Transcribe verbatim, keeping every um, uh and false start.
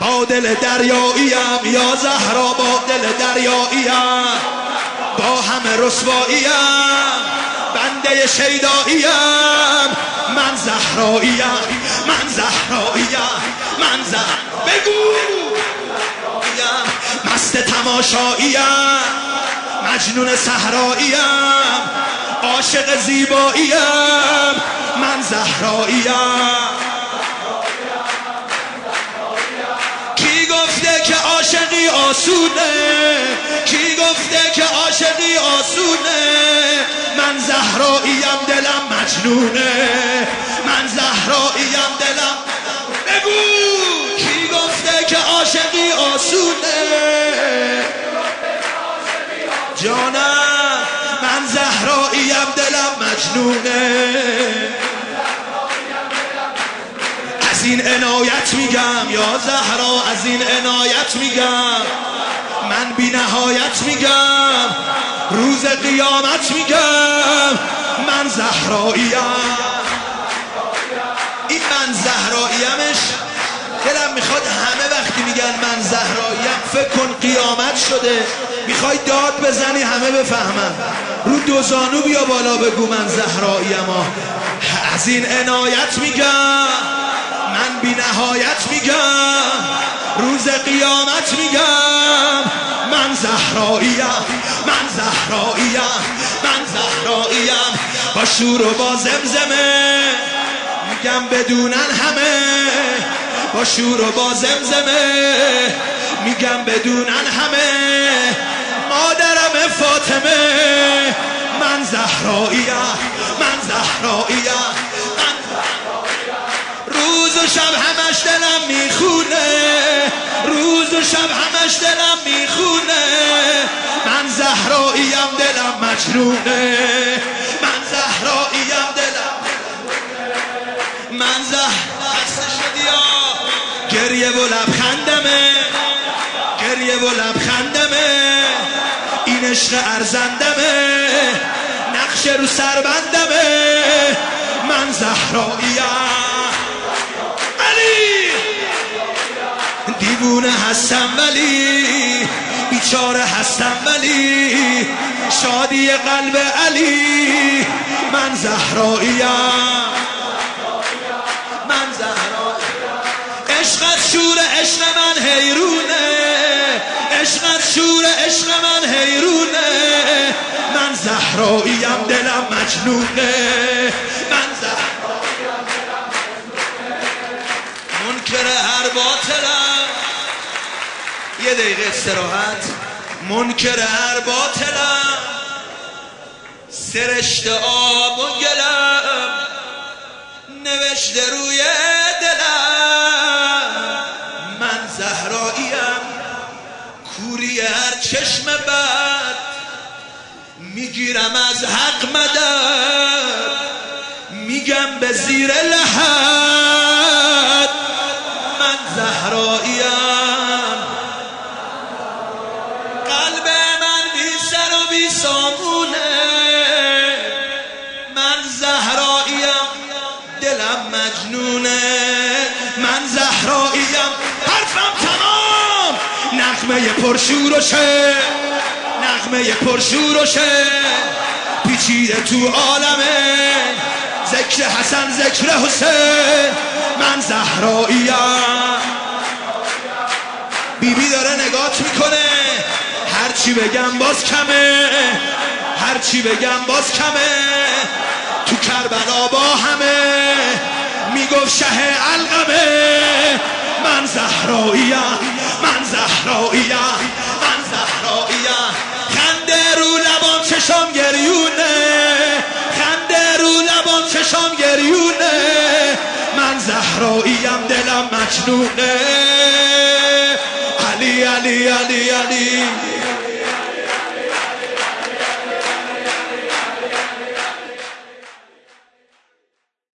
با دل دریاییم یا زهرا با دل دریاییم، با همه رسواییم بنده شیداییم. من زهراییم من زهراییم من زهر بگو مست تماشاییم، مجنون صحراییم، عاشق زیباییم. من زهراییم. کی گفته که عاشقی آسونه؟ کی گفته که عاشقی آسونه؟ من زهراییم دلم مجنونه، من زهراییم دلم. بگو کی گفته که عاشقی آسونه؟ جانم من زهراییم دلم مجنونه. از این عنایت میگم یا زهرا، از این عنایت میگم، من بی نهایت میگم، روز قیامت میگم من زهراییم. این من زهراییمش دلم میخواد همه وقتی میگن من زهراییم فکر کن قیامت شده، میخوای داد بزنی همه بفهمن، رو دو زانو بیا بالا بگو من زهراییم. از این عنایت میگم، من بی نهایت میگم، روز قیامت میگم من زهراییم من زهراییم من زهراییم. با شور و با زمزمه میگم بدونن همه، با شور و با زمزمه میگم بدونن همه، مادرم فاطمه من زهراییم من زهراییم من زهراییم. روز و شب همش دلم میخونه، روز و شب همش دلم میخونه، من زهراییم دلم مجنونه، من زهراییم دلم من زهر. خسته شدی یا گریه و لبخندمه، گریه و لبخندمه، این عشق ارزندمه، نقش رو سربندمه من زهراییم. علی دیوونه هستم ولی بیچاره هستم ولی شادی قلب علی من زهراییم من زهراییم. عشقت شور عشق من حیرونه، عشقت شور عشق من حیرونه، من زهراییم دلم مجنونه، من زهراییم دلم مجنونه. منکر هر باطلم، یه دقیقه استراحت. منکر هر باطلم، سرشت آب و گلم نوشته روی دلم، من زهراییم. کوری هر چشم بد میگیرم از حق مدد، میگم به زیر لحد من زهراییم. قلب من بی سر و بی سامونه، من زهراییم دلم مجنونه، من زهراییم. حرفم تمام، نغمه پرشور و شه، نغمه پرشور و شه، پیچیده تو عالمه، ذکر حسن ذکر حسین، من زهراییم. بیبی بی داره نگات میکنه، هرچی بگم باز کمه، هرچی بگم باز کمه، تو کربلا با همه میگفت شه علقمه، من زهراییم من زهراییم من زهراییم. خنده رو لبام چشام گریونه، خنده رو لبام چشام گریونه، من زهراییم دلم مجنونه. علی علی علی علی